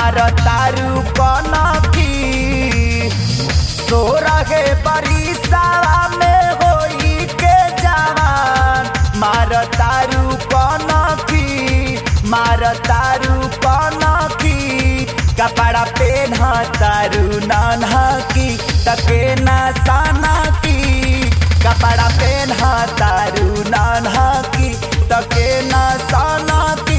मारतारू कनखी सो रहे बरिसावा में होई के जवान मारतारू कनखी कपड़ा पेन्हतारू नन्हकी तके ना सनकी कपड़ा पेन्हतारू नन्हकी तके ना सनकी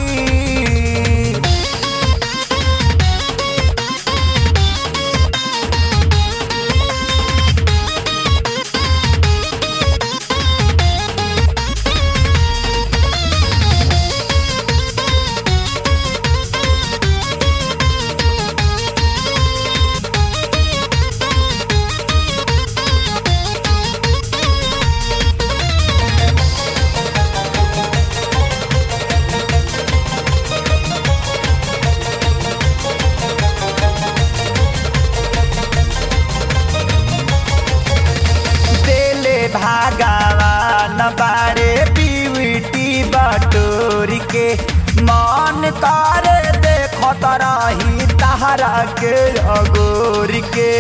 भागवान बारे पीवीटी बटोरी के मन करे देखत रही तहरा के अगोर के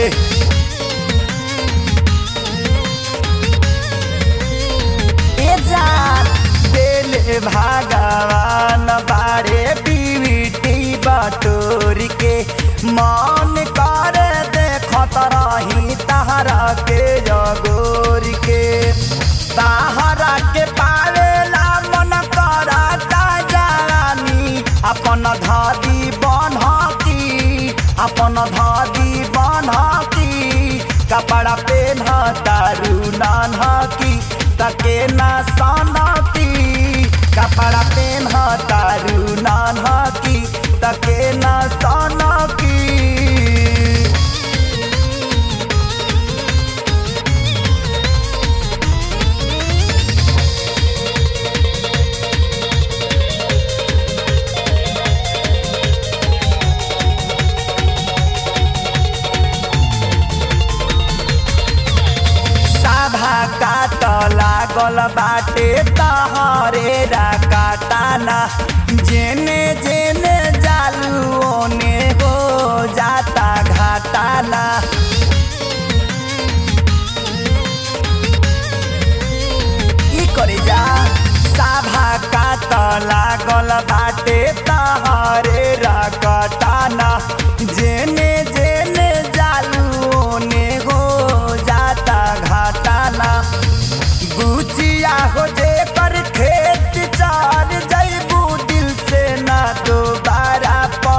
दिल भागवान बारे पीवीटी बटोरी के मन करे देखत रही तहरा के अगोर के तहरा के पावेला मन करता जवानी अपन धादी बनहती कपड़ा पेन्हतारू नन्हकी तके ना सनकी कपड़ा पेन्हतारू नन्हकी तके ना सनकी लागल बाटे तहरे काटाना जेने जेने जालू ओने हो जाता घाटाना की करे जा साभा काट लागल बाटे तहरे काटाना जेने जेने जालू ओने हो जाता घाटाना बुचिया हो जे कर खेत चार जैबू दिल से ना दोबारा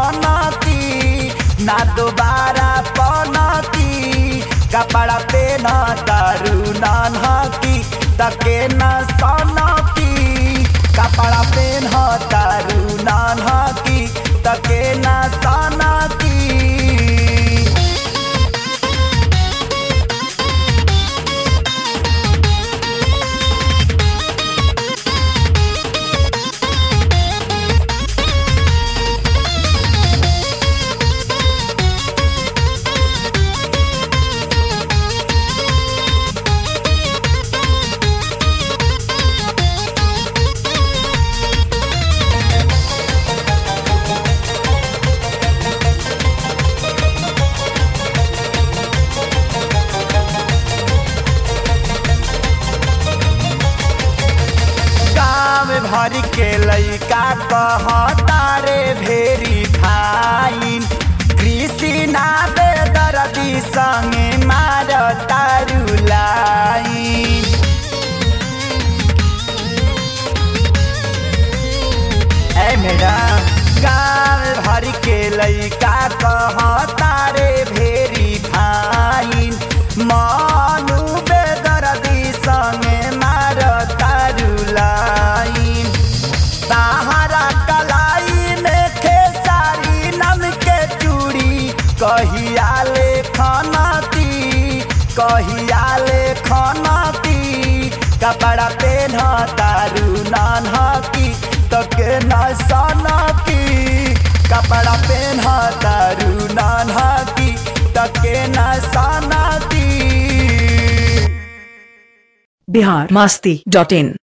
पनती कपड़ा पेन्हतारू नन्हकी तके ना सनकी कपड़ा पेन्हतारू नन्हकी तके ना सनकी भर के लइका कहतारे भेरी फाइन कृष्णा बेदर्दी संगे मारतारू लाइन ए मेरा गाँव भर के लइका कहतारे भेरी फाइन मानू बेदर्दी संगे मारतारू लाइन सहारा कलाई में खेसारी नम के चूड़ी कहिया ले खनती कपड़ा पेन्हतारू नन्हकी तके ना सनकी कपड़ा पेन्हतारू नन्हकी तके ना सनकी biharmasti.in